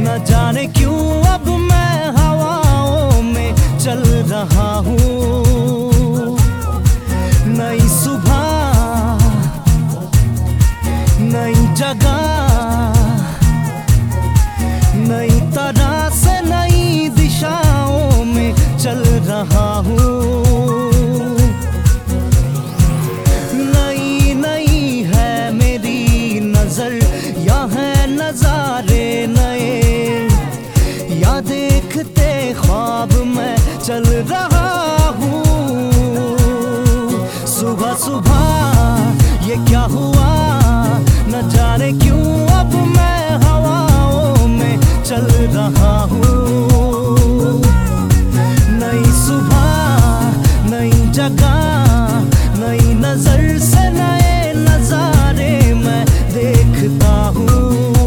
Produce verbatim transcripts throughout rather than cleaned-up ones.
न जाने क्यों अब मैं हवाओं में चल रहा हूँ। नई सुबह, नई जगह, नई तरह से नई दिशाओं में चल रहा हूँ। नई नई है मेरी नजर, या है नजारे नए, या देखते ख्वाब मैं चल रहा हूँ। सुबह सुबह ये क्या हुआ, न जाने क्यों अब मैं हवाओं में चल रहा हूँ। नई सुबह, नई जगह, नई नजर से नए नजारे मैं देखता हूँ।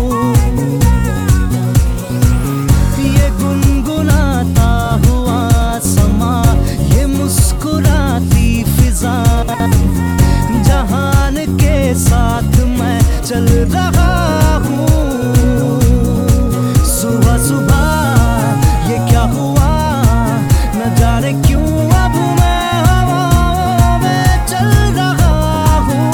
ये गुनगुनाता हुआ समा, ये मुस्कुराती फिजा, जहान के साथ मैं चल रहा हूँ। सुबह सुबह ये क्या हुआ, न जाने क्यों अब मैं हवाओं में चल रहा हूँ।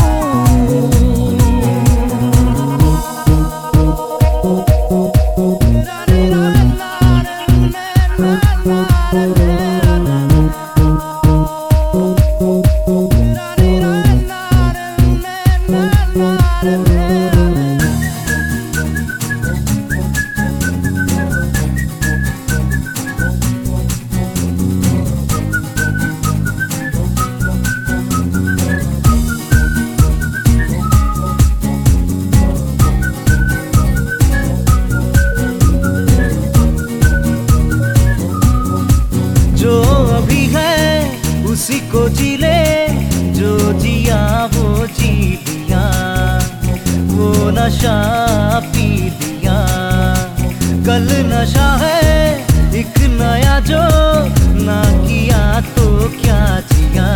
जो अभी है उसी को जी ले, जो जिया वो जी लिया, वो नशा पी लिया। कल नशा है एक नया, जो ना किया तो क्या जिया।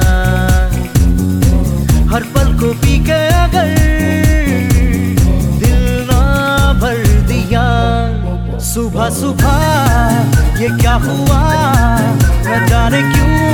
हर पल को पी के अगर दिल ना भर दिया। सुबह सुबह ये क्या हुआ, न जाने क्यों